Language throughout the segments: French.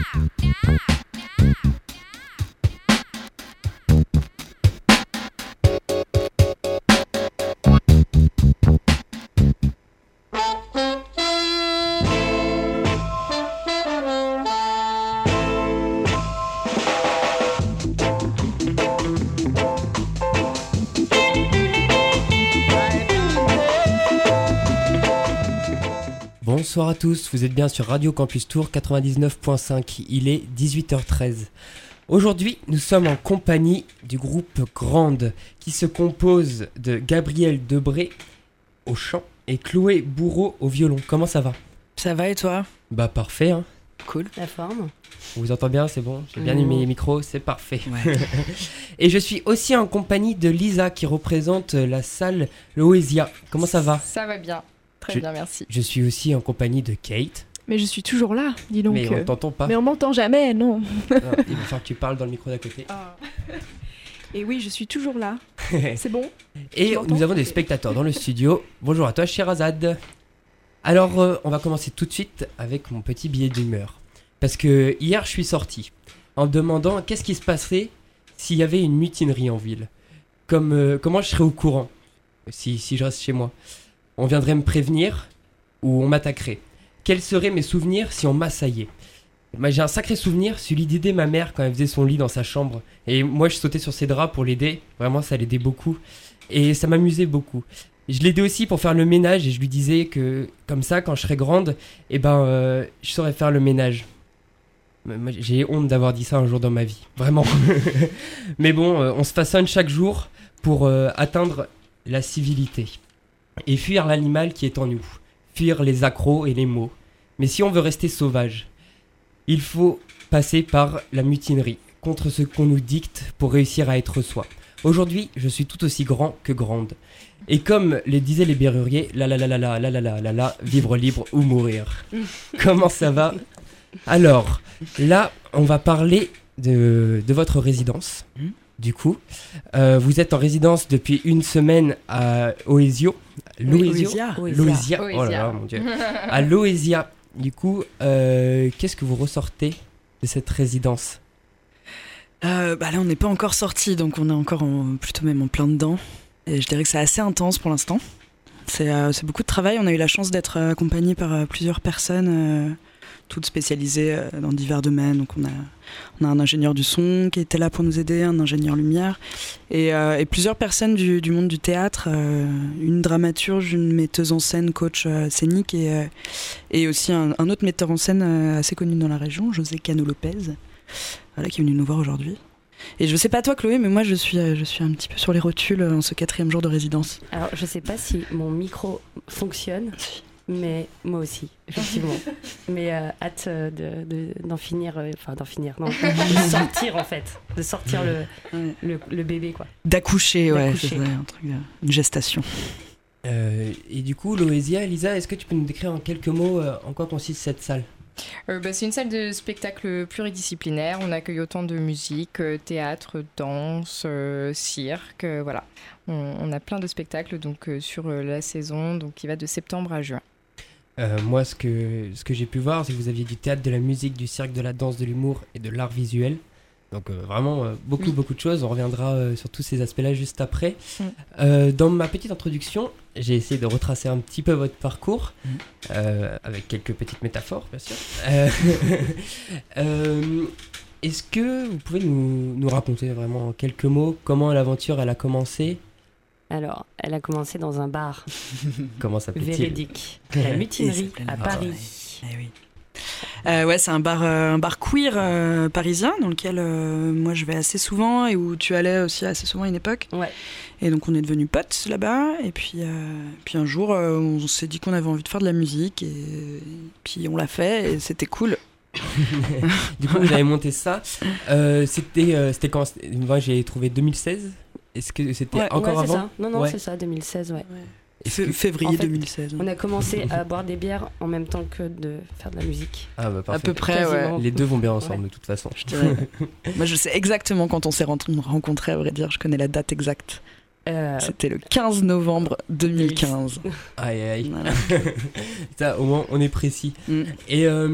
Bonsoir à tous, vous êtes bien sur Radio Campus Tour 99.5, il est 18h13. Aujourd'hui, nous sommes en compagnie du groupe Grande, qui se compose de Gabriel Debré au chant et Chloé Bourreau au violon. Comment ça va ? Ça va et toi ? Bah parfait, hein. Cool. La forme. On vous entend bien, c'est bon ? J'ai bien aimé les micros, c'est parfait. Ouais. Et je suis aussi en compagnie de Lisa, qui représente la salle Loésia. Comment ça va ? Ça va bien. Très bien, merci. Je suis aussi en compagnie de Kate. Mais je suis toujours là, dis donc. Mais on t'entend pas. Mais on m'entend jamais, non. Non, il va falloir que tu parles dans le micro d'à côté. Ah. Et oui, je suis toujours là. C'est bon ? Et nous avons des spectateurs dans le studio. Bonjour à toi, Sherazade. Alors, on va commencer tout de suite avec mon petit billet d'humeur. Parce que hier, je suis sorti en me demandant qu'est-ce qui se passerait s'il y avait une mutinerie en ville. Comment je serais au courant si je reste chez moi. On viendrait me prévenir ou on m'attaquerait. Quels seraient mes souvenirs si on m'assaillait ? J'ai un sacré souvenir, celui d'aider ma mère quand elle faisait son lit dans sa chambre. Et moi, je sautais sur ses draps pour l'aider. Vraiment, ça l'aidait beaucoup. Et ça m'amusait beaucoup. Je l'aidais aussi pour faire le ménage et je lui disais que, comme ça, quand je serais grande, je saurais faire le ménage. Moi, j'ai honte d'avoir dit ça un jour dans ma vie. Vraiment. Mais bon, on se façonne chaque jour pour atteindre la civilité. Et fuir l'animal qui est en nous. Fuir les accros et les maux. Mais si on veut rester sauvage, il faut passer par la mutinerie, contre ce qu'on nous dicte pour réussir à être soi. Aujourd'hui, je suis tout aussi grand que grande. Et comme les disaient les Berruriers, vivre libre ou mourir. Comment ça va ? Alors, là, on va parler de votre résidence. Du coup, vous êtes en résidence depuis une semaine à Loésia. Oh là là, mon Dieu. À Loésia. Du coup, qu'est-ce que vous ressortez de cette résidence ? Là, on n'est pas encore sorti, donc on est encore plutôt même en plein dedans. Et je dirais que c'est assez intense pour l'instant. C'est beaucoup de travail. On a eu la chance d'être accompagnés par plusieurs personnes, toutes spécialisées dans divers domaines. Donc on a un ingénieur du son qui était là pour nous aider, un ingénieur lumière, et plusieurs personnes du monde du théâtre, une dramaturge, une metteuse en scène, coach scénique, et aussi un autre metteur en scène assez connu dans la région, José Cano Lopez, voilà, qui est venu nous voir aujourd'hui. Et je sais pas toi Chloé, mais moi je suis un petit peu sur les rotules en ce 4e jour de résidence. Alors je sais pas si mon micro fonctionne, mais moi aussi, effectivement. Mais hâte d'en finir, non, de sortir en fait, de sortir le bébé quoi. D'accoucher, ouais, c'est ça, un truc, une gestation. Et du coup, Loésia, Elisa, est-ce que tu peux nous décrire en quelques mots en quoi consiste cette salle ? C'est une salle de spectacle pluridisciplinaire. On accueille autant de musique, théâtre, danse, cirque, voilà. On a plein de spectacles donc, sur la saison donc, qui va de septembre à juin. Moi, ce que j'ai pu voir, c'est que vous aviez du théâtre, de la musique, du cirque, de la danse, de l'humour et de l'art visuel. Donc vraiment beaucoup de choses. On reviendra sur tous ces aspects-là juste après. Dans ma petite introduction, j'ai essayé de retracer un petit peu votre parcours, avec quelques petites métaphores, bien sûr. Est-ce que vous pouvez nous raconter vraiment en quelques mots comment l'aventure elle a commencé ? Alors, elle a commencé dans un bar. Comment s'appelle-t-il ? Véridique. La Mutinerie à Paris. Eh oui. C'est un bar queer parisien dans lequel moi je vais assez souvent et où tu allais aussi assez souvent à une époque. Ouais. Et donc on est devenus potes là-bas et puis un jour on s'est dit qu'on avait envie de faire de la musique et puis on l'a fait et c'était cool. Du coup vous avez monté ça. C'était quand ? Moi j'ai trouvé 2016. Est-ce que c'était encore avant ? Ça. Non, c'est ça, 2016, ouais. Février en fait, 2016. On a commencé à boire des bières en même temps que de faire de la musique. Ah bah parfait. À peu près, ouais. Les deux vont bien ensemble de toute façon. Je dirais. Moi je sais exactement quand on s'est rencontrés, à vrai dire, je connais la date exacte. C'était le 15 novembre 2015. Aïe. Voilà. Ça, au moins on est précis. Et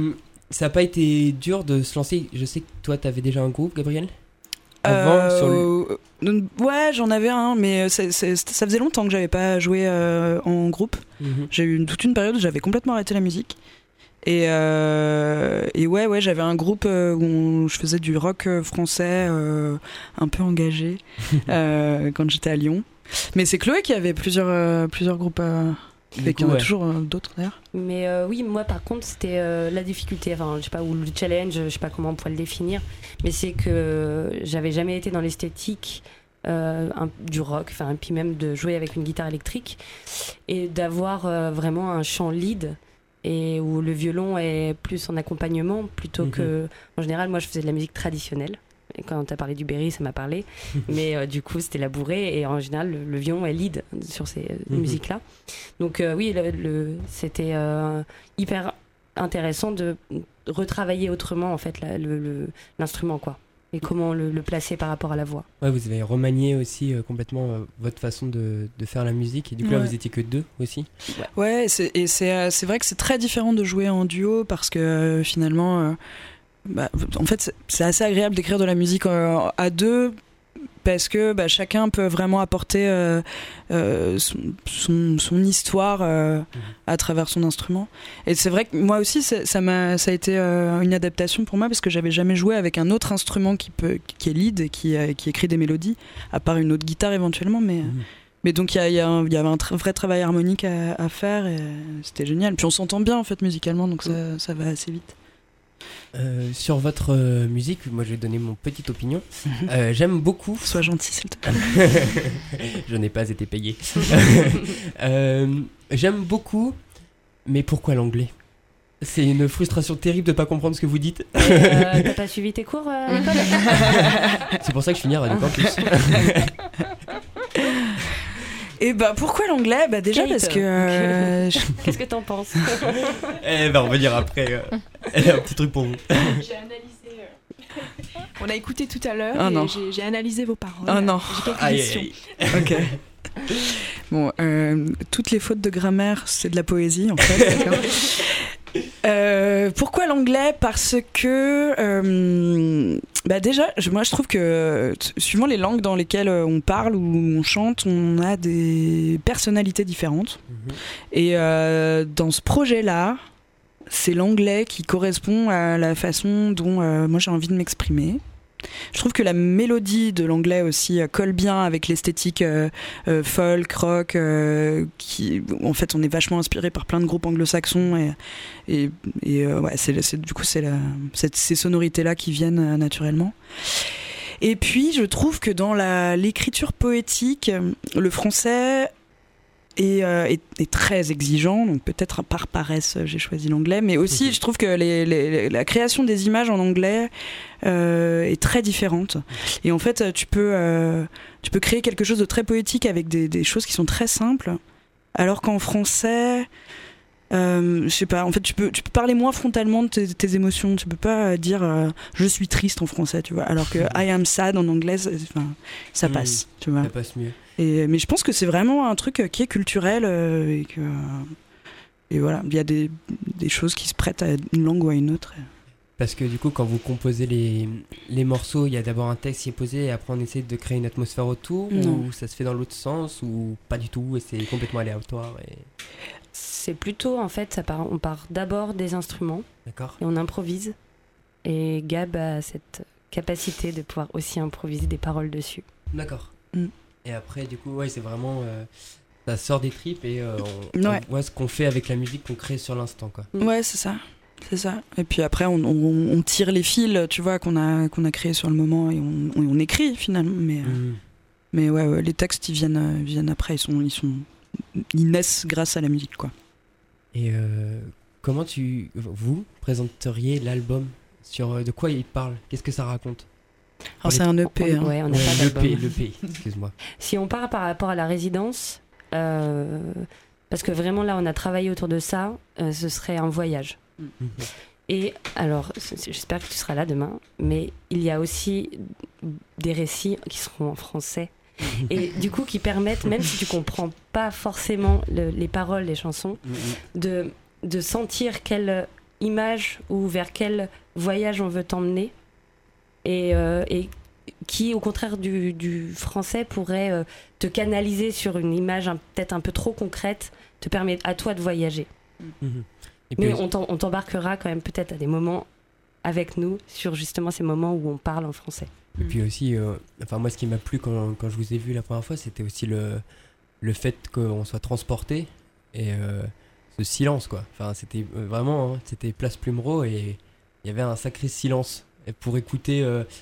ça n'a pas été dur de se lancer. Je sais que toi, tu avais déjà un groupe, Gabriel avant, sur le... Ouais, j'en avais un, mais ça faisait longtemps que j'avais pas joué en groupe. J'ai eu toute une période où j'avais complètement arrêté la musique. Et ouais, j'avais un groupe où je faisais du rock français un peu engagé quand j'étais à Lyon. Mais c'est Chloé qui avait plusieurs groupes. Et qu'il y en a toujours d'autres d'ailleurs. Mais oui, moi par contre, c'était la difficulté, enfin, je sais pas, ou le challenge, je sais pas comment on pourrait le définir, mais c'est que j'avais jamais été dans l'esthétique du rock, enfin, puis même de jouer avec une guitare électrique et d'avoir vraiment un chant lead. Et où le violon est plus en accompagnement plutôt que... En général, moi, je faisais de la musique traditionnelle. Et quand tu as parlé du Berry, ça m'a parlé. Mais du coup, c'était la bourrée. Et en général, le violon est lead sur ces musiques-là. Donc oui, c'était hyper intéressant de retravailler autrement, en fait, l'instrument, quoi. Et comment le placer par rapport à la voix. Ouais, vous avez remanié aussi complètement votre façon de faire la musique. Et du coup, là, vous étiez que 2 aussi. Ouais, c'est vrai que c'est très différent de jouer en duo parce que finalement, en fait, c'est assez agréable d'écrire de la musique à 2 parce que chacun peut vraiment apporter son histoire à travers son instrument. Et c'est vrai que moi aussi, ça a été une adaptation pour moi parce que j'avais jamais joué avec un autre instrument qui est lead et qui écrit des mélodies, à part une autre guitare éventuellement. Mais donc il y avait un vrai travail harmonique à faire et c'était génial. Puis on s'entend bien en fait musicalement, donc ça va assez vite. Sur votre musique, moi je vais donner mon petite opinion. J'aime beaucoup. Sois gentil s'il te plaît. Je n'ai pas été payé. J'aime beaucoup, mais pourquoi l'anglais ? C'est une frustration terrible de pas comprendre ce que vous dites. T'as pas suivi tes cours à l'école ? C'est pour ça que je finis à Radio Campus. Et pourquoi l'anglais ? Déjà Kate, parce que... Qu'est-ce que t'en penses ? On va dire après. Elle a un petit truc pour vous. J'ai analysé... On a écouté tout à l'heure et j'ai analysé vos paroles. Oh non. J'ai quelques questions. Ok. Bon, toutes les fautes de grammaire, c'est de la poésie en fait. D'accord. Pourquoi l'anglais ? Parce que déjà, moi je trouve que suivant les langues dans lesquelles on parle ou on chante, on a des personnalités différentes. Et dans ce projet-là, c'est l'anglais qui correspond à la façon dont moi j'ai envie de m'exprimer. Je trouve que la mélodie de l'anglais aussi colle bien avec l'esthétique folk, rock, qui en fait on est vachement inspiré par plein de groupes anglo-saxons et du coup c'est ces sonorités-là qui viennent naturellement. Et puis je trouve que dans l'écriture poétique, le français est très exigeant, donc peut-être par paresse j'ai choisi l'anglais, mais aussi je trouve que la création des images en anglais est très différente. Et en fait tu peux créer quelque chose de très poétique avec des choses qui sont très simples, alors qu'en français je sais pas, en fait tu peux parler moins frontalement de tes émotions, tu peux pas dire je suis triste en français, tu vois, alors que I am sad en anglais ça passe, tu vois. Ça passe mieux. Mais je pense que c'est vraiment un truc qui est culturel et voilà, il y a des choses qui se prêtent à une langue ou à une autre. Parce que du coup, quand vous composez les morceaux, il y a d'abord un texte qui est posé et après on essaie de créer une atmosphère autour, ou ça se fait dans l'autre sens, ou pas du tout et c'est complètement aléatoire C'est plutôt, en fait, on part d'abord des instruments. D'accord. Et on improvise. Et Gab a cette capacité de pouvoir aussi improviser des paroles dessus. D'accord. Et après, du coup, c'est vraiment... ça sort des tripes et on voit ce qu'on fait avec la musique qu'on crée sur l'instant, quoi. Ouais, c'est ça. Et puis après, on tire les fils, tu vois, qu'on a créés sur le moment et on écrit, finalement. Mais ouais, les textes, ils viennent après. Ils naissent grâce à la musique, quoi. Et comment vous présenteriez l'album ? Sur de quoi il parle ? Qu'est-ce que ça raconte ? Alors c'est un EP. Ouais, on n'a pas d'album. L'EP, excuse-moi. Si on part par rapport à la résidence, parce que vraiment là, on a travaillé autour de ça, ce serait un voyage. Et alors, j'espère que tu seras là demain, mais il y a aussi des récits qui seront en français. Et du coup, qui permettent, même si tu comprends pas forcément les paroles des chansons, de sentir quelle image ou vers quel voyage on veut t'emmener et qui, au contraire du français, pourrait te canaliser sur une image peut-être un peu trop concrète, te permet à toi de voyager. Mais on t'embarquera quand même peut-être à des moments avec nous sur justement ces moments où on parle en français. Et puis aussi, moi ce qui m'a plu quand je vous ai vu la première fois, c'était aussi le fait qu'on soit transporté et ce silence, quoi. Enfin, c'était vraiment, c'était Place Plumereau et il y avait un sacré silence. Et pour écouter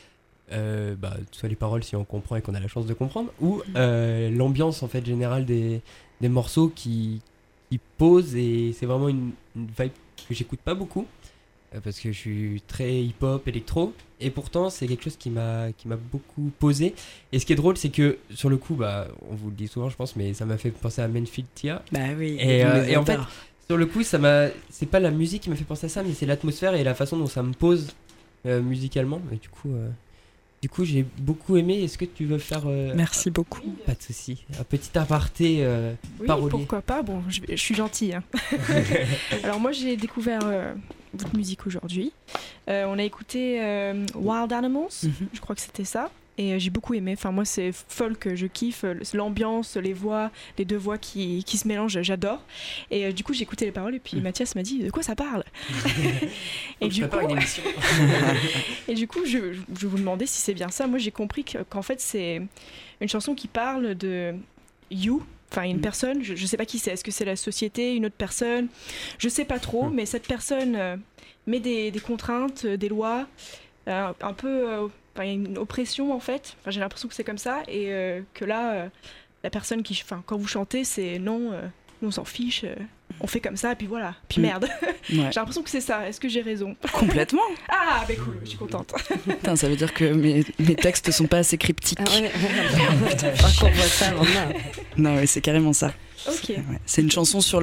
soit les paroles si on comprend et qu'on a la chance de comprendre, ou l'ambiance en fait générale des morceaux qui posent, et c'est vraiment une vibe que j'écoute pas beaucoup. Parce que je suis très hip-hop, électro, et pourtant c'est quelque chose qui m'a beaucoup posé. Et ce qui est drôle, c'est que sur le coup, on vous le dit souvent, je pense, mais ça m'a fait penser à Manfield Tia. Bah oui. Et en fait, sur le coup, c'est pas la musique qui m'a fait penser à ça, mais c'est l'atmosphère et la façon dont ça me pose musicalement. Et du coup, j'ai beaucoup aimé. Est-ce que tu veux faire Merci beaucoup. Pas de souci. Un petit aparté oui, parolier. Pourquoi pas. Bon, je suis gentille. Hein. Alors moi, j'ai découvert votre musique aujourd'hui. On a écouté Wild Animals, je crois que c'était ça. Et j'ai beaucoup aimé. Enfin, moi, c'est folk, je kiffe l'ambiance, les voix, les deux voix qui se mélangent, j'adore. Et du coup, j'ai écouté les paroles et puis Mathias m'a dit de quoi ça parle. Et du coup, une émission. Et du coup, je vous demandais si c'est bien ça. Moi, j'ai compris qu'en fait, c'est une chanson qui parle de you. Enfin, une personne, je sais pas qui c'est. Est-ce que c'est la société, une autre personne? Je sais pas trop, mais cette personne met des contraintes, des lois, un peu. Il y a une oppression en fait. Enfin, j'ai l'impression que c'est comme ça et que là, la personne quand vous chantez, c'est non, nous on s'en fiche, on fait comme ça et puis voilà, puis merde. Ouais. J'ai l'impression que c'est ça. Est-ce que j'ai raison? Complètement. Ah, bah cool, je suis contente. Putain, ça veut dire que mes textes sont pas assez cryptiques. Ah ouais, qu'on voit ça maintenant. Non, mais c'est carrément ça. Okay. Ouais. C'est une chanson sur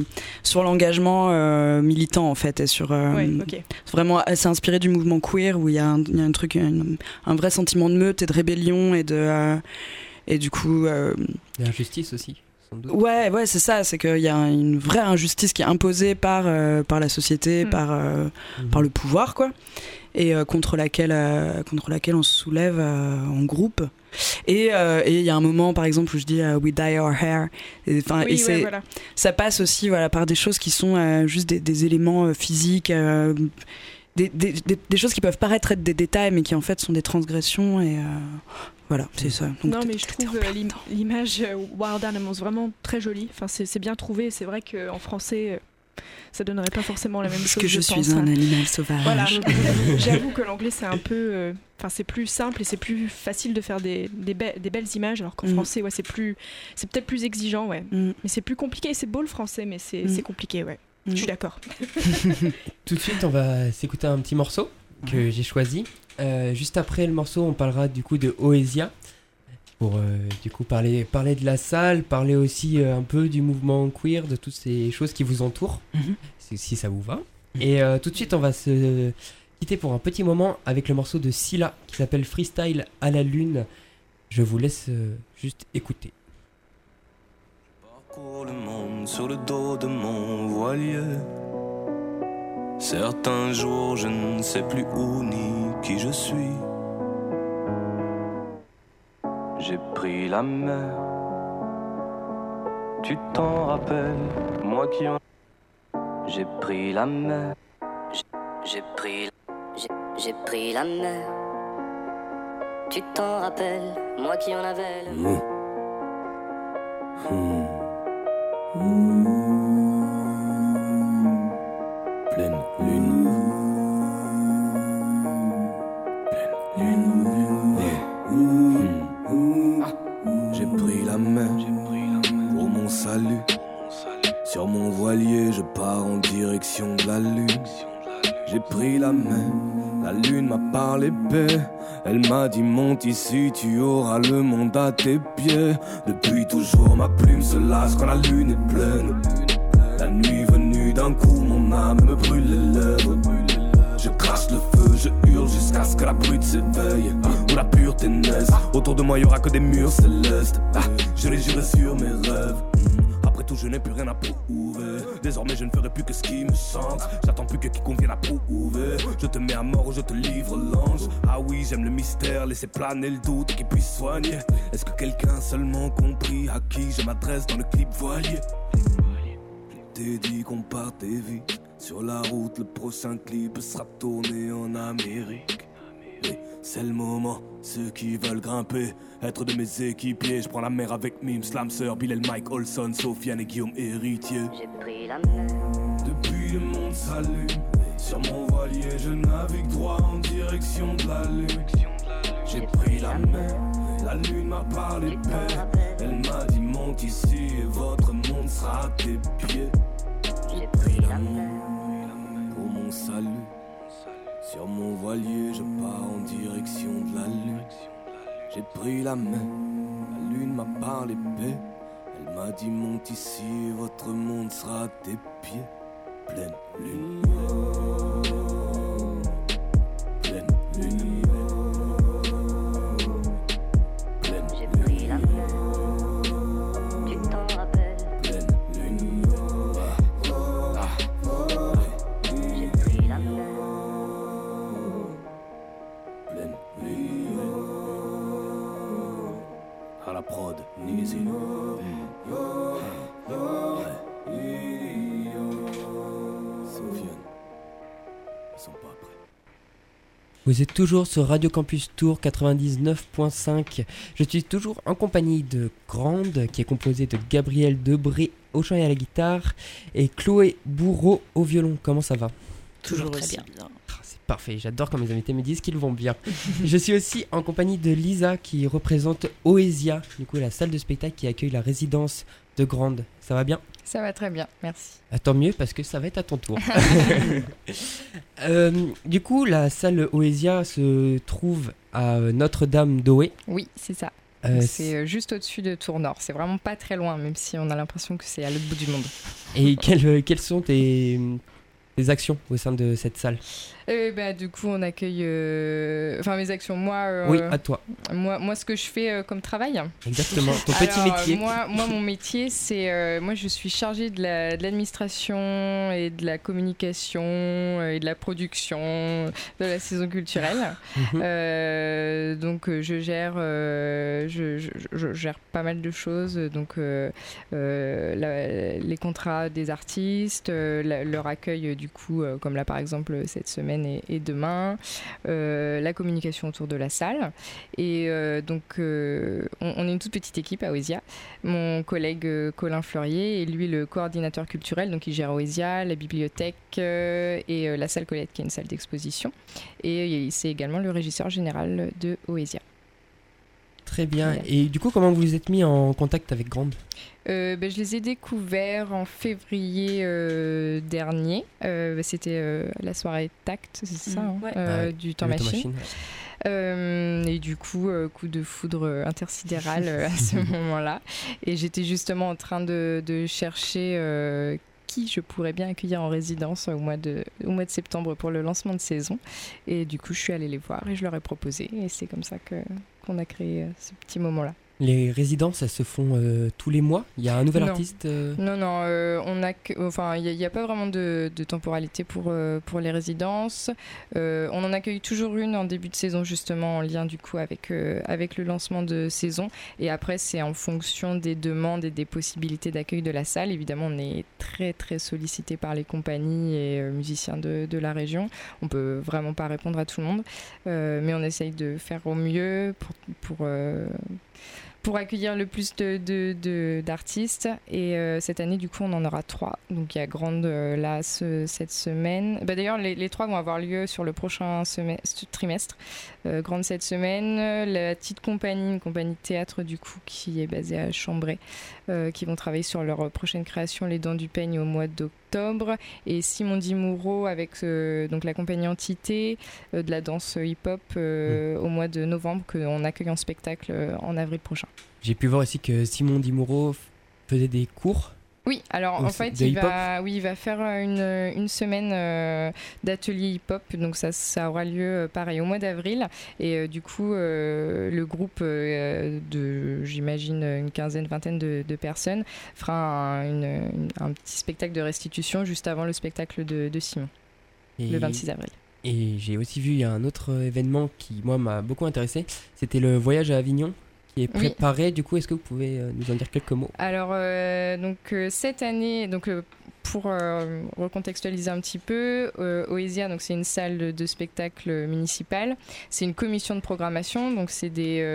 l'engagement militant en fait, et sur vraiment assez inspiré du mouvement queer où il y a un truc, un vrai sentiment de meute et de rébellion et du coup. L'injustice aussi. Ouais, c'est ça, c'est qu'il y a une vraie injustice qui est imposée par la société, par le pouvoir, quoi, et contre laquelle on se soulève en groupe. Et il y a un moment, par exemple, où je dis We dye our hair. Ça passe aussi par des choses qui sont juste des éléments physiques, des choses qui peuvent paraître être des détails, mais qui en fait sont des transgressions. Et voilà, c'est ça. Donc, non, mais je trouve l'image Wild Animals vraiment très jolie. Enfin, c'est bien trouvé. C'est vrai qu'en français, ça donnerait pas forcément la même chose. Parce que je suis un animal sauvage. Voilà, j'avoue que l'anglais c'est un peu, c'est plus simple et c'est plus facile de faire des belles images, alors qu'en français, c'est peut-être plus exigeant, mais c'est plus compliqué. C'est beau le français, mais c'est compliqué, Je suis d'accord. Tout de suite, on va s'écouter un petit morceau que j'ai choisi. Juste après le morceau, on parlera du coup de Oesia. Pour du coup parler de la salle, parler aussi un peu du mouvement queer, de toutes ces choses qui vous entourent, si ça vous va. Et tout de suite, on va se quitter pour un petit moment avec le morceau de Scylla qui s'appelle Freestyle à la lune. Je vous laisse juste écouter. Je parcours le monde sur le dos de mon voilier. Certains jours, je ne sais plus où ni qui je suis. J'ai pris la mer, tu t'en rappelles, moi qui en... J'ai pris la mer, j'ai pris la mer, tu t'en rappelles, moi qui en avais le... Pleine lune, j'ai pris la main pour mon salut. Sur mon voilier, je pars en direction de la lune. J'ai pris la main, la lune m'a parlé paix. Elle m'a dit monte ici, tu auras le monde à tes pieds. Depuis toujours ma plume se lasse quand la lune est pleine. La nuit venue d'un coup, mon âme me brûle les lèvres. Je crache le feu, je hurle jusqu'à ce que la brute s'éveille. Où la pureté naisse, autour de moi y'aura que des murs célestes. Je l'ai juré sur mes rêves. Après partout, je n'ai plus rien à prouver. Désormais je ne ferai plus que ce qui me chante. J'attends plus que qui convienne à prouver. Je te mets à mort ou je te livre l'ange. Ah oui, j'aime le mystère, laisser planer le doute qui puisse soigner. Est-ce que quelqu'un a seulement compris à qui je m'adresse dans le clip voilier? Je t'ai dit qu'on partait vite. Sur la route, le prochain clip sera tourné en Amérique. Et c'est le moment, ceux qui veulent grimper, être de mes équipiers. Je prends la mer avec Mime, Slamser, Bilal, Mike, Olson, Sofiane et Guillaume Héritier. J'ai pris la mer. Depuis le monde s'allume, sur mon voilier je navigue droit en direction de la lune. J'ai pris la mer, la lune m'a parlé paix. Elle m'a dit monte ici et votre monde sera à tes pieds. J'ai pris la mer. Pour mon salut, sur mon voilier je pars en direction de la lune. J'ai pris la main, la lune m'a parlé paix. Elle m'a dit monte ici et votre monde sera à tes pieds. Pleine lune, pleine lune, pleine J'ai pris la mer. Tu t'en rappelles? pleine lune. J'ai pris la mer. Pleine lune. À la prod, Nizi. Sofiane. Ils sont pas prêts. Vous êtes toujours sur Radio Campus Tour 99.5. Je suis toujours en compagnie de Grande, qui est composée de Gabriel Debré au chant et à la guitare, et Chloé Bourreau au violon. Comment ça va? Toujours très aussi bien. bien. C'est parfait, j'adore quand mes invités me disent qu'ils vont bien. Je suis aussi en compagnie de Lisa, qui représente Oesia, du coup la salle de spectacle qui accueille la résidence de Grande. Ça va bien? Ça va très bien, merci. Tant mieux, parce que ça va être à ton tour. Du coup, la salle Oesia se trouve à Notre-Dame d'Oé. Oui, c'est ça. Euh, C'est juste au-dessus de Tours-Nord. C'est vraiment pas très loin, même si on a l'impression que c'est à l'autre bout du monde. Et quelles sont tes actions au sein de cette salle? Du coup, on accueille... Enfin, mes actions, moi... Oui, à toi. Moi, ce que je fais comme travail... Exactement, ton petit Alors, métier. Moi, mon métier, c'est... moi, je suis chargée de l'administration et de la communication et de la production de la saison culturelle. Donc, je gère pas mal de choses. Donc, les contrats des artistes, leur accueil, du coup, comme là, par exemple, cette semaine et demain, la communication autour de la salle. Et donc, on est une toute petite équipe à Oesia. Mon collègue Colin Fleurier est lui le coordinateur culturel, donc il gère Oesia, la bibliothèque et la salle Colette, qui est une salle d'exposition. Et c'est également le régisseur général de Oesia. Très bien. Et du coup, comment vous vous êtes mis en contact avec Grande? Je les ai découverts en février dernier. C'était la soirée Tact, c'est ça, du Temps Machine. Et du coup, coup de foudre intersidéral à ce moment-là. Et j'étais justement en train de chercher qui je pourrais bien accueillir en résidence au mois de septembre pour le lancement de saison. Et du coup, je suis allée les voir et je leur ai proposé. Et c'est comme ça qu'on a créé ce petit moment-là. Les résidences, elles se font tous les mois? Il y a un nouvel artiste Non, il n'y a pas vraiment de temporalité pour les résidences. On en accueille toujours une en début de saison, justement, en lien du coup avec le lancement de saison. Et après, c'est en fonction des demandes et des possibilités d'accueil de la salle. Évidemment, on est très, très sollicité par les compagnies et musiciens de la région. On peut vraiment pas répondre à tout le monde. Mais on essaye de faire au mieux pour accueillir le plus d'artistes. Et cette année, du coup, on en aura 3. Donc, il y a Grande là cette semaine. D'ailleurs, les 3 vont avoir lieu sur le prochain trimestre. Grande cette semaine. La petite compagnie, une compagnie de théâtre, du coup, qui est basée à Chambray, qui vont travailler sur leur prochaine création, Les Dents du Peigne, au mois d'octobre. Et Simon Dimoureau avec donc la compagnie Entité, de la danse hip-hop, au mois de novembre, qu'on accueille en spectacle en avril prochain. J'ai pu voir aussi que Simon Dimoureau faisait des cours Oui, alors Ou en c'est fait, de hip-hop il va faire une semaine d'atelier hip-hop, donc ça aura lieu pareil au mois d'avril. Et du coup, le groupe j'imagine, une quinzaine, vingtaine de personnes fera un petit spectacle de restitution juste avant le spectacle de Simon, le 26 avril. Et j'ai aussi vu, il y a un autre événement qui, moi, m'a beaucoup intéressé. C'était le voyage à Avignon qui est préparé. Du coup, est-ce que vous pouvez nous en dire quelques mots ? Alors, cette année, pour recontextualiser un petit peu, Oesia, donc c'est une salle de spectacle municipale. C'est une commission de programmation, donc c'est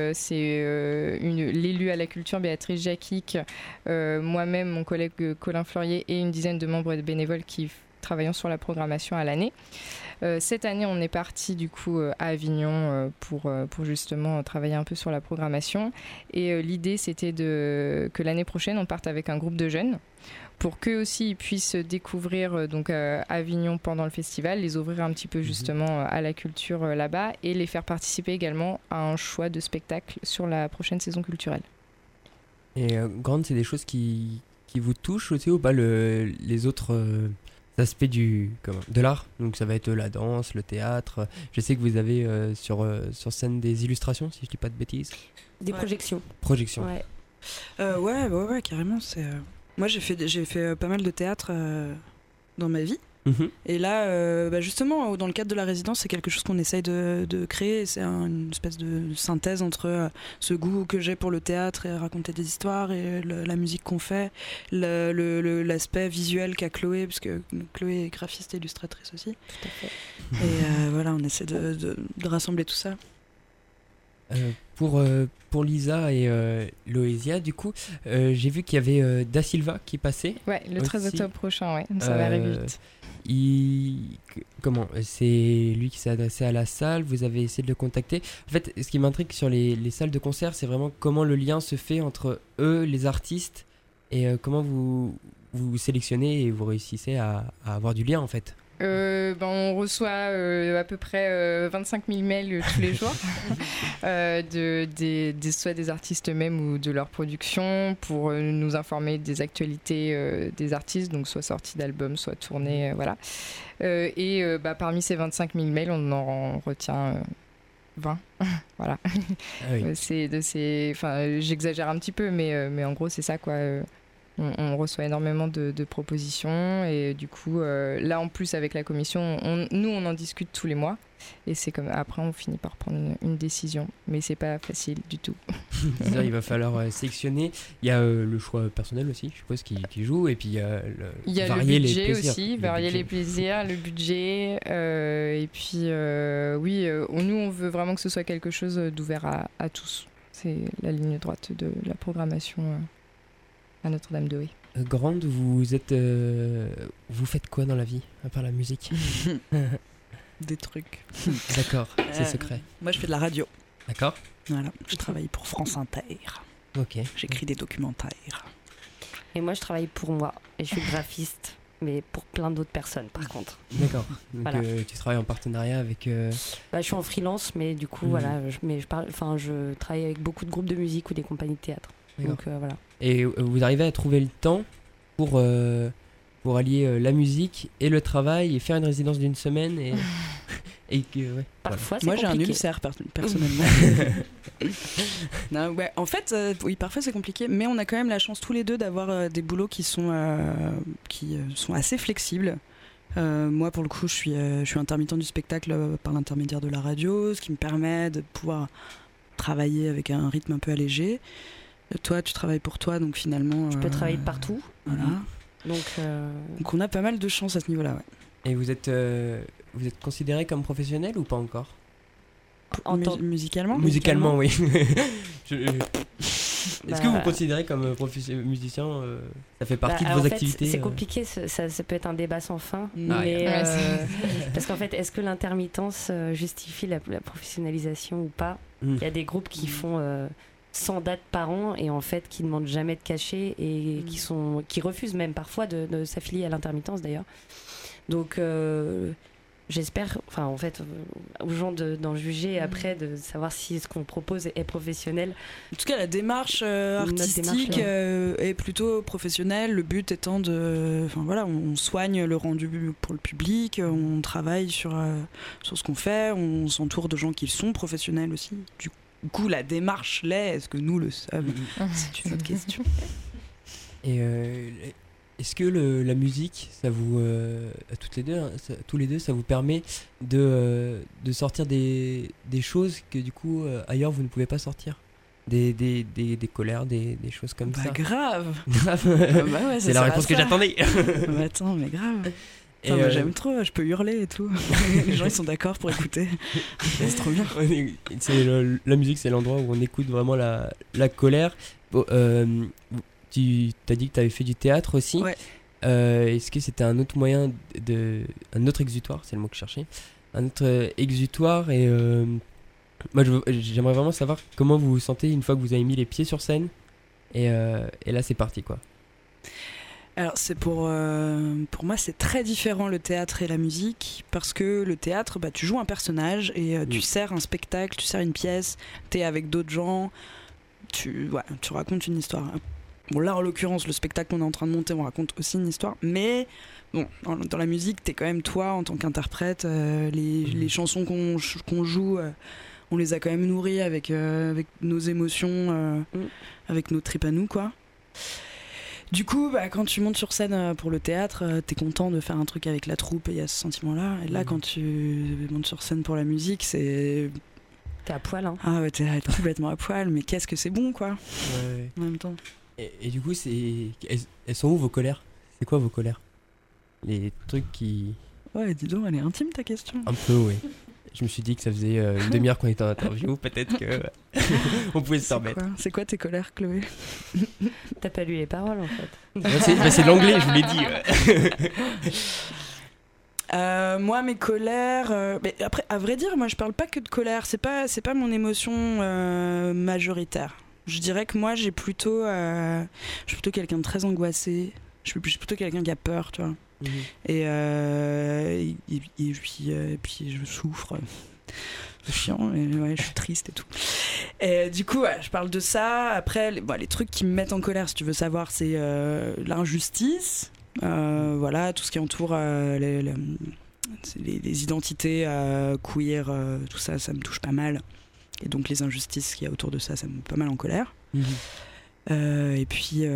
l'élu à la culture Béatrice Jaquic, moi-même, mon collègue Colin Fleurier et une dizaine de membres bénévoles qui travaillons sur la programmation à l'année. Cette année, on est parti du coup à Avignon pour justement travailler un peu sur la programmation. Et l'idée, c'était que l'année prochaine, on parte avec un groupe de jeunes pour qu'eux aussi ils puissent découvrir Avignon pendant le festival, les ouvrir un petit peu justement à la culture là-bas et les faire participer également à un choix de spectacle sur la prochaine saison culturelle. Et Grande, c'est des choses qui vous touchent aussi ou pas, les autres aspects de l'art? Donc ça va être la danse, le théâtre. Je sais que vous avez sur scène des illustrations, si je dis pas de bêtises. Des projections. Projections. Ouais. Ouais, carrément. Moi, j'ai fait pas mal de théâtre dans ma vie. Et là, justement, dans le cadre de la résidence, c'est quelque chose qu'on essaye de créer. C'est une espèce de synthèse entre ce goût que j'ai pour le théâtre et raconter des histoires et la musique qu'on fait, l'aspect visuel qu'a Chloé, parce que Chloé est graphiste et illustratrice aussi. Tout à fait. Et voilà, on essaie de rassembler tout ça. Pour Lisa et Loésia, du coup, j'ai vu qu'il y avait Da Silva qui passait. Ouais, le 13 aussi. octobre prochain, ouais. Ça va arriver vite. C'est lui qui s'est adressé à la salle, vous avez essayé de le contacter. En fait, ce qui m'intrigue sur les salles de concert, c'est vraiment comment le lien se fait entre eux, les artistes, et comment vous sélectionnez et vous réussissez à avoir du lien en fait. On reçoit à peu près 25 000 mails tous les jours, soit des artistes eux-mêmes ou de leur production, pour nous informer des actualités des artistes, donc soit sorties d'albums, soit tournées, voilà. Parmi ces 25 000 mails, on en retient 20. Voilà. Ah oui. J'exagère un petit peu, mais en gros, c'est ça, quoi. On reçoit énormément de propositions et du coup, là en plus avec la commission, on en discute tous les mois et c'est comme après on finit par prendre une décision, mais c'est pas facile du tout. C'est-à-dire, il va falloir sélectionner. Il y a le choix personnel aussi, je suppose, qui joue, et puis il y a varier le budget les plaisirs. aussi, varier les plaisirs, le budget, et puis nous on veut vraiment que ce soit quelque chose d'ouvert à tous. C'est la ligne droite de la programmation. À Notre-Dame-de-Haye. Grande, vous faites quoi dans la vie, à part la musique? Des trucs. D'accord, c'est secret. Moi, je fais de la radio. D'accord. Voilà, je travaille pour France Inter. Ok. J'écris des documentaires. Et moi, je travaille pour moi et je suis graphiste, mais pour plein d'autres personnes, par contre. D'accord. Donc Voilà. tu travailles en partenariat avec. Je suis en freelance, mais du coup, voilà, je travaille avec beaucoup de groupes de musique ou des compagnies de théâtre. D'accord. Donc voilà. Et vous arrivez à trouver le temps pour allier la musique et le travail et faire une résidence d'une semaine et que ouais. Parfois, c'est moi, j'ai un compliqué. ulcère personnellement. Non, ouais, en fait, oui, parfois c'est compliqué, mais on a quand même la chance tous les deux d'avoir des boulots qui sont assez flexibles. Moi, pour le coup, je suis intermittent du spectacle par l'intermédiaire de la radio, ce qui me permet de pouvoir travailler avec un rythme un peu allégé. Toi, tu travailles pour toi, donc finalement... Je peux travailler partout. Voilà. Donc on a pas mal de chance à ce niveau-là, ouais. Et vous êtes considéré comme professionnel ou pas encore? Musicalement ? Musicalement, oui. Est-ce que vous considérez comme musicien ça fait partie de vos activités? C'est compliqué, ça peut être un débat sans fin. Mais, parce qu'en fait, est-ce que l'intermittence justifie la professionnalisation ou pas? Il y a des groupes qui font 100 dates par an et en fait qui ne demandent jamais de cachet et qui refusent même parfois de s'affilier à l'intermittence d'ailleurs. Donc j'espère, enfin en fait, aux gens d'en juger après, de savoir si ce qu'on propose est professionnel. En tout cas, la démarche artistique démarche, est plutôt professionnelle. Le but étant enfin voilà, on soigne le rendu pour le public, on travaille sur ce qu'on fait, on s'entoure de gens qui sont professionnels aussi. Du coup, la démarche l'est. Est-ce que nous le sommes? C'est une autre question. Et est-ce que la musique, ça vous, à toutes les deux, hein, tous les deux, ça vous permet de sortir des choses que du coup ailleurs vous ne pouvez pas sortir, des colères, des choses comme ça. Grave. Grave. Bah ouais, c'est la réponse que j'attendais. Bah attends, mais grave. Et Moi, j'aime trop, je peux hurler et tout. Les gens ils sont d'accord pour écouter. C'est trop bien. La musique, c'est l'endroit où on écoute vraiment la colère. Bon, tu t'as dit que tu avais fait du théâtre aussi. Ouais. Est-ce que c'était un autre moyen un autre exutoire, c'est le mot que je cherchais, un autre exutoire? Et moi j'aimerais vraiment savoir comment vous vous sentez une fois que vous avez mis les pieds sur scène et là c'est parti quoi. Alors c'est pour moi c'est très différent le théâtre et la musique, parce que le théâtre, bah, tu joues un personnage et tu sers un spectacle, tu sers une pièce, t'es avec d'autres gens, tu racontes une histoire. Bon là en l'occurrence le spectacle qu'on est en train de monter, on raconte aussi une histoire, mais bon dans la musique t'es quand même toi en tant qu'interprète, les chansons qu'on joue, on les a quand même nourries avec nos émotions, avec nos tripes à nous quoi. Du coup, bah, quand tu montes sur scène pour le théâtre, t'es content de faire un truc avec la troupe et il y a ce sentiment-là. Et là, quand tu montes sur scène pour la musique, c'est... T'es à poil, hein. Ah ouais, t'es complètement à poil, mais qu'est-ce que c'est bon, quoi, Ouais. en même temps. Et du coup, elles sont où vos colères? C'est quoi vos colères? Les trucs qui... Ouais, dis donc, elle est intime ta question. Un peu, oui. Je me suis dit que ça faisait une demi-heure qu'on était en interview, peut-être que on pouvait se permettre. C'est quoi tes colères, Chloé? T'as pas lu les paroles en fait. C'est l'anglais, je vous l'ai dit. Moi, mes colères... mais après, à vrai dire, moi, je parle pas que de colère. C'est pas mon émotion majoritaire. Je dirais que moi, je suis plutôt quelqu'un de très angoissé. Je suis plutôt quelqu'un qui a peur, tu vois. Et puis je souffre. C'est chiant, et ouais, je suis triste et tout. Et du coup, ouais, je parle de ça. Après, les trucs qui me mettent en colère, si tu veux savoir, c'est l'injustice. Voilà, tout ce qui entoure les identités queer, tout ça, ça me touche pas mal. Et donc les injustices qu'il y a autour de ça, ça me met pas mal en colère. Et puis...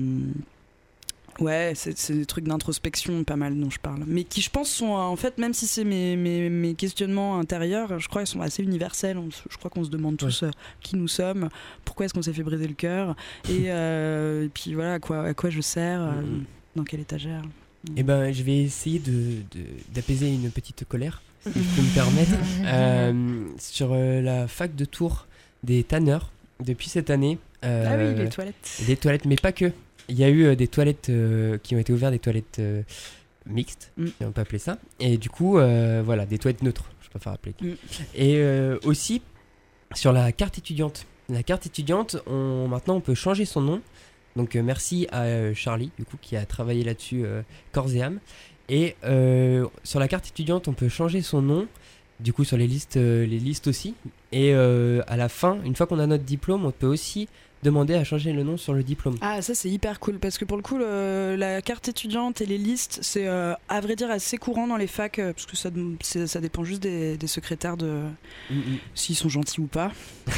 ouais, c'est des trucs d'introspection pas mal dont je parle. Mais qui, je pense, sont en fait, même si c'est mes questionnements intérieurs, je crois qu'ils sont assez universels. Je crois qu'on se demande tous qui nous sommes, pourquoi est-ce qu'on s'est fait briser le cœur, et puis voilà, à quoi je sers, dans quelle étagère. Eh ben, je vais essayer d'apaiser une petite colère, si je peux me permettre. Sur la fac de Tours des tanneurs, depuis cette année. Ah oui, les toilettes. Des toilettes, mais pas que. Il y a eu des toilettes qui ont été ouvertes, des toilettes mixtes, si on peut appeler ça. Et du coup, voilà, des toilettes neutres, je préfère appeler. Et aussi, sur la carte étudiante. La carte étudiante, maintenant, on peut changer son nom. Donc, merci à Charlie, du coup, qui a travaillé là-dessus corps et âme. Et sur la carte étudiante, on peut changer son nom. Du coup, sur les listes aussi. Et à la fin, une fois qu'on a notre diplôme, on peut aussi demander à changer le nom sur le diplôme. Ah, ça c'est hyper cool, parce que pour le coup la carte étudiante et les listes, c'est à vrai dire assez courant dans les facs, parce que ça dépend juste des secrétaires de s'ils sont gentils ou pas.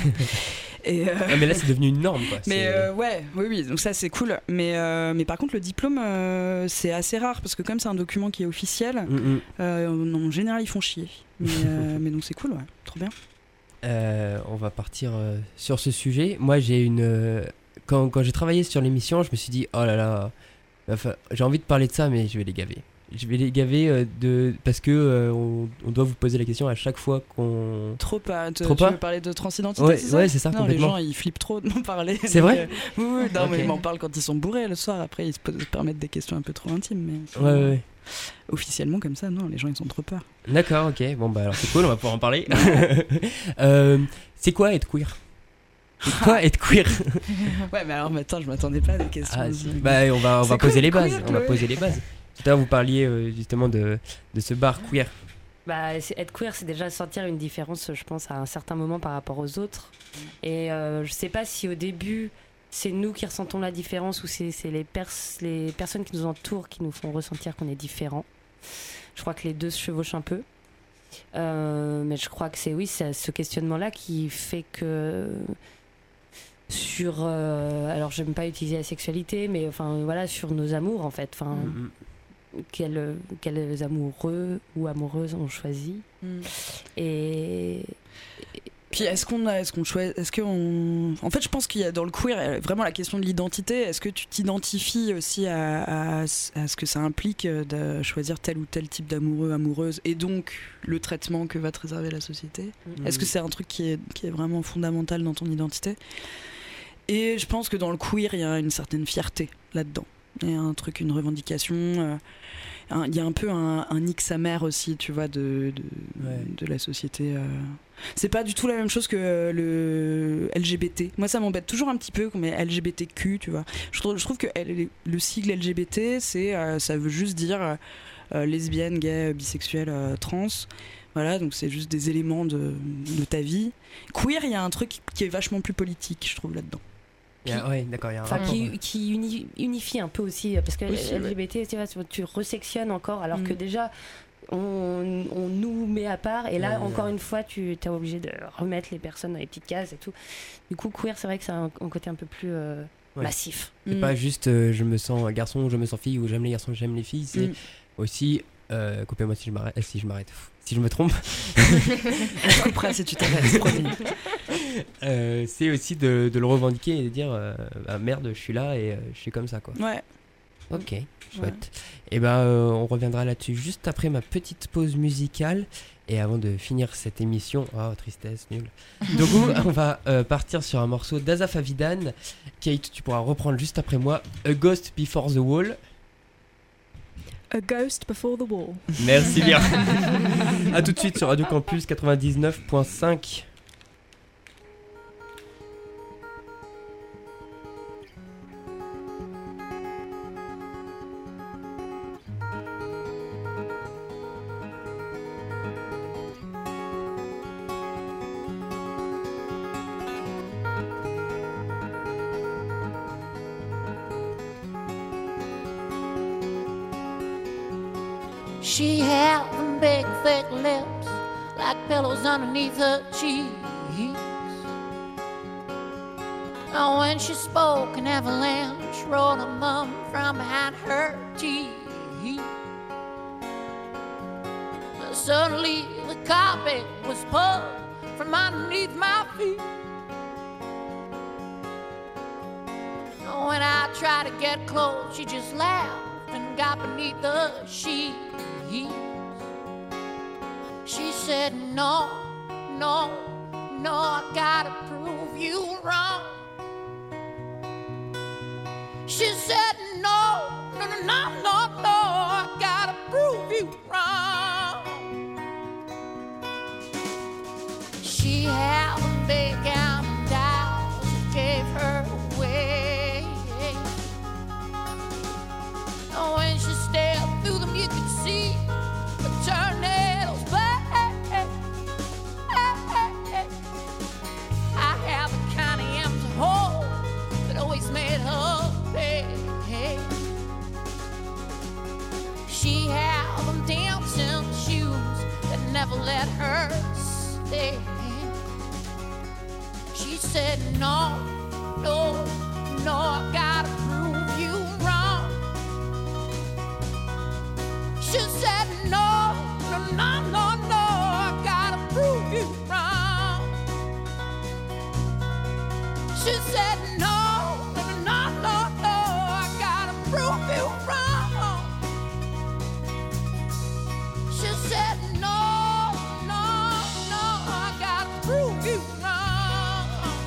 Et mais là c'est devenu une norme quoi. Mais oui, donc ça c'est cool, mais par contre le diplôme c'est assez rare, parce que comme c'est un document qui est officiel, en général ils font chier, mais donc c'est cool, ouais, trop bien. On va partir sur ce sujet. Moi, quand j'ai travaillé sur l'émission, je me suis dit, oh là là, j'ai envie de parler de ça, mais je vais les gaver. Je vais les gaver parce que on doit vous poser la question à chaque fois qu'on... Trop pas. Tu veux parler de transidentité, ouais, c'est ça? Ouais, c'est ça, non, complètement. Les gens, ils flippent trop de m'en parler. C'est vrai? Oui, non, okay. Mais ils m'en parlent quand ils sont bourrés le soir. Après, ils se permettent des questions un peu trop intimes. Mais ouais. Officiellement, comme ça, non, les gens, ils ont trop peur. D'accord, ok. Bon, bah alors c'est cool, on va pouvoir en parler. C'est quoi être queer? C'est quoi être queer? Ouais, mais alors, attends, je m'attendais pas à des questions. Ah, si. Bah, on va poser les bases. On va poser les bases. Tout à l'heure, vous parliez justement de ce bar queer. être queer, c'est déjà sentir une différence, je pense, à un certain moment par rapport aux autres. Et je sais pas si au début, c'est nous qui ressentons la différence ou c'est les personnes qui nous entourent qui nous font ressentir qu'on est différent. Je crois que les deux se chevauchent un peu. Mais je crois que c'est ce questionnement-là qui fait que alors j'aime pas utiliser la sexualité, mais enfin voilà, sur nos amours en fait. Enfin, quels amoureux ou amoureuses on choisit. Et puis en fait je pense qu'il y a dans le queer vraiment la question de l'identité. Est-ce que tu t'identifies aussi à ce que ça implique de choisir tel ou tel type d'amoureux, amoureuse, et donc le traitement que va te réserver la société? Est-ce que c'est un truc qui est vraiment fondamental dans ton identité? Et je pense que dans le queer il y a une certaine fierté là-dedans. Il y a un truc, une revendication, il y a un peu un nique sa mère aussi, tu vois, de la société. C'est pas du tout la même chose que le LGBT. Moi, ça m'embête toujours un petit peu, mais LGBTQ, tu vois. Je trouve que le sigle LGBT, ça veut juste dire lesbienne, gay, bisexuel, trans. Voilà, donc c'est juste des éléments de ta vie. Queer, il y a un truc qui est vachement plus politique, je trouve, là-dedans. Ouais, d'accord, il y a un rapport, qui unifie un peu aussi, parce que LGBT, tu resectionnes encore, alors que déjà on nous met à part, et là encore une fois tu es obligé de remettre les personnes dans les petites cases et tout. Du coup queer, c'est vrai que c'est un côté un peu plus massif. C'est pas juste je me sens garçon ou je me sens fille, ou j'aime les garçons, j'aime les filles, c'est aussi coupez-moi si je m'arrête, si je me trompe. Je couperai si tu t'arrêtes, promis. C'est aussi de le revendiquer et de dire merde, je suis là et je suis comme ça, quoi. Ouais. Ok, chouette. Et on reviendra là-dessus juste après ma petite pause musicale. Et avant de finir cette émission, tristesse, nul. Du coup, on va partir sur un morceau d'Asaf Avidan. Kate, tu pourras reprendre juste après moi. A Ghost Before the Wall. A Ghost Before the Wall. Merci bien. A tout de suite sur Radio Campus 99.5. She had them big, thick lips like pillows underneath her cheeks. And when she spoke, an avalanche rolled a mum from behind her teeth. Suddenly, the carpet was pulled from underneath my feet. And when I tried to get close, she just laughed and got beneath the sheets. She said, no, no, no, I gotta prove you wrong. She said, no, no, no, no, no, no, I gotta prove you wrong. She had a big diamond dolls that gave her away. And when she stepped through them, you could see the tornadoes play. I have a kind of empty hole that always made her pay. She had them dancing shoes that never let her stay. She said, no, no, no, I gotta prove you wrong. She said, no, no, no, no, no, I gotta prove you wrong. She said, no, no, no, no, no, I gotta prove you wrong. She said, no, no, no, I gotta prove you wrong.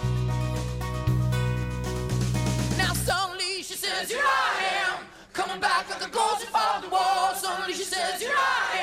Now suddenly she says, here I am, coming back at the ghost of the wall. Suddenly she says, here I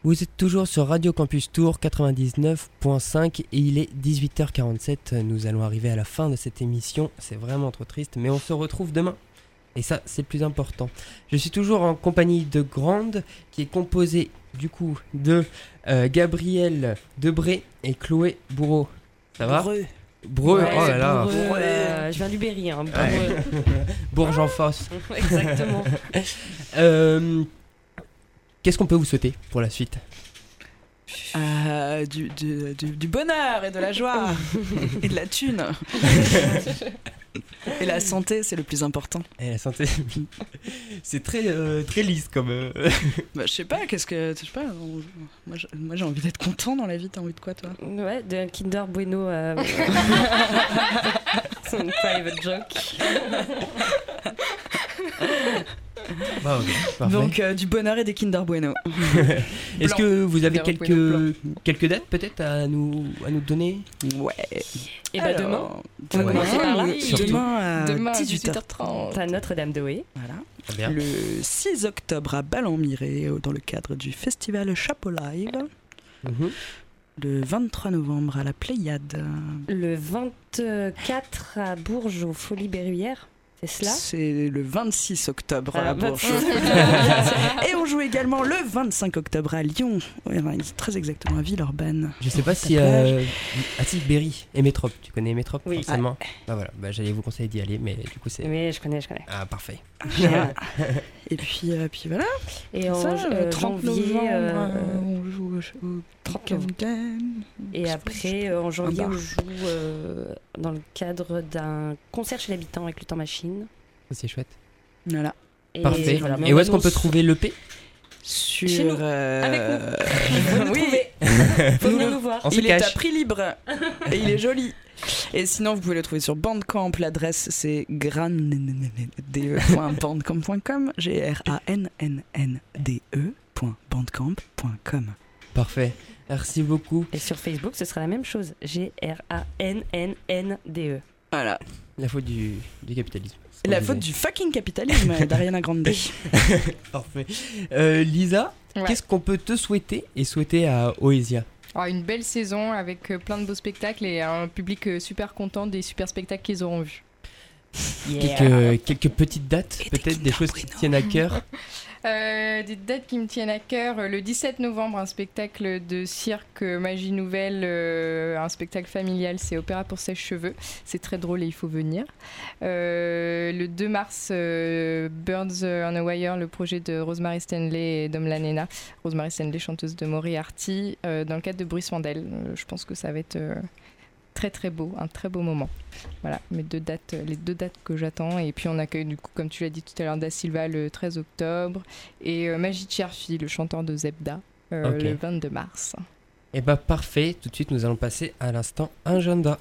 Vous êtes toujours sur Radio Campus Tour 99.5 et il est 18h47. Nous allons arriver à la fin de cette émission. C'est vraiment trop triste, mais on se retrouve demain. Et ça, c'est le plus important. Je suis toujours en compagnie de Grande, qui est composée du coup de Gabriel Debré et Chloé Bourreau. Ça va ? Breu, Ouais, oh là là. je viens du Berry, hein. Ouais. Bourges-en-Fosse. Exactement. Qu'est-ce qu'on peut vous souhaiter pour la suite ? Du bonheur et de la joie et de la thune. Et la santé, c'est le plus important. Et la santé, c'est très lisse comme. Bah, je sais pas, moi j'ai envie d'être content dans la vie. T'as envie de quoi, toi ? Ouais, de Kinder Bueno. C'est une private joke. Bah, ok, parfait. Donc du bonheur et des Kinder Bueno. Est-ce que vous avez Kinder Bueno quelques dates peut-être à nous donner ? Ouais. Et bah demain, on va Ouais. commencer par là. Surtout. Demain à 18h30. à Notre-Dame de Haye. Voilà. Très bien. Le 6 octobre à Ballon-Miré, dans le cadre du festival Chapeau Live. Mhm. Le 23 novembre à la Pléiade. Le 24 à Bourges, aux Folies Berruyères. C'est cela ? C'est le 26 octobre à Ah, Bourges. 26. Et on joue également le 25 octobre à Lyon. Ouais, enfin, très exactement à Villeurbanne. Je sais pas si. plage. Si, Berry et Métrop. Tu connais Métrop Oui. forcément. Bah voilà, bah, j'allais vous conseiller d'y aller, mais du coup c'est. Mais je connais. Ah, parfait. Et puis voilà. Et en Ça, 30 janvier, novembre, on joue au 30 novembre. Et après, en janvier, bar. on joue dans le cadre d'un concert chez l'habitant avec le temps machine. C'est chouette. Voilà. Et Parfait. voilà, Et où est-ce qu'on peut trouver l'EP ? Sur. Chez nous, avec nous. Oui. Faut venir nous voir. On se Il est à cache. prix libre et il est joli. Et sinon, vous pouvez le trouver sur Bandcamp. L'adresse, c'est grannde.bandcamp.com. grannnde.bandcamp.com. Parfait. Merci beaucoup. Et sur Facebook, ce sera la même chose. GRANNNDE. Voilà. La faute du capitalisme. Et la faute du fucking capitalisme d'Ariana Grande. Parfait. Lisa, Ouais. qu'est-ce qu'on peut te souhaiter et souhaiter à Oesia ? Alors, une belle saison avec plein de beaux spectacles et un public super content des super spectacles qu'ils auront vus. Quelques petites dates, peut-être des choses qui te tiennent à cœur. Des dates qui me tiennent à cœur. Le 17 novembre, un spectacle de cirque Magie Nouvelle, un spectacle familial, c'est Opéra pour sèche-cheveux. C'est très drôle et il faut venir. Le 2 mars, Birds on a Wire, le projet de Rosemary Stanley et Dom Lanena. Rosemary Stanley, chanteuse de Moriarty, dans le cadre de Bruce Mandel. Je pense que ça va être très très beau, un très beau moment. Voilà, les deux dates que j'attends. Et puis on accueille du coup, comme tu l'as dit tout à l'heure, Da Silva le 13 octobre et Magid Cherfi, le chanteur de Zebda, Ok. le 22 mars. Et bah parfait, tout de suite nous allons passer à l'instant agenda.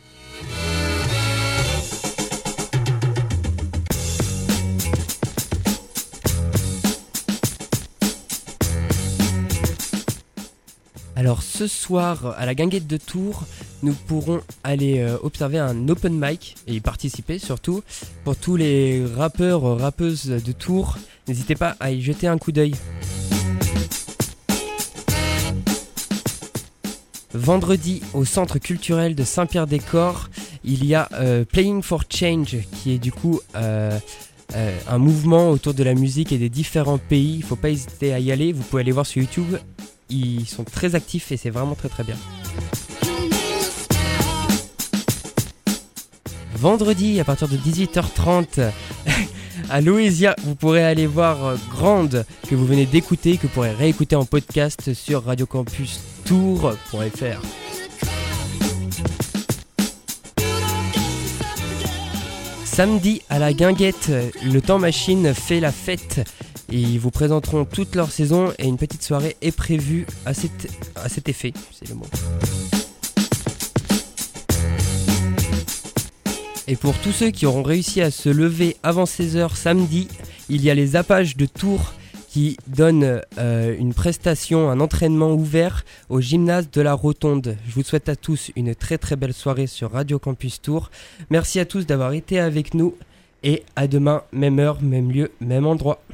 Alors ce soir à la Guinguette de Tours, nous pourrons aller observer un open mic et y participer surtout. Pour tous les rappeurs, rappeuses de Tours, n'hésitez pas à y jeter un coup d'œil. Vendredi, au centre culturel de Saint-Pierre-des-Corps, il y a Playing for Change, qui est du coup un mouvement autour de la musique et des différents pays. Il ne faut pas hésiter à y aller, vous pouvez aller voir sur YouTube. Ils sont très actifs et c'est vraiment très très bien. Vendredi, à partir de 18h30, à Louésia, vous pourrez aller voir Grande, que vous venez d'écouter, que vous pourrez réécouter en podcast sur radiocampustour.fr. Samedi, à la Guinguette, le Temps Machine fait la fête. Et ils vous présenteront toute leur saison et une petite soirée est prévue à cet effet, c'est le mot. Et pour tous ceux qui auront réussi à se lever avant 16h samedi, il y a les Zapages de Tours qui donnent une prestation, un entraînement ouvert au gymnase de la Rotonde. Je vous souhaite à tous une très très belle soirée sur Radio Campus Tours. Merci à tous d'avoir été avec nous et à demain, même heure, même lieu, même endroit.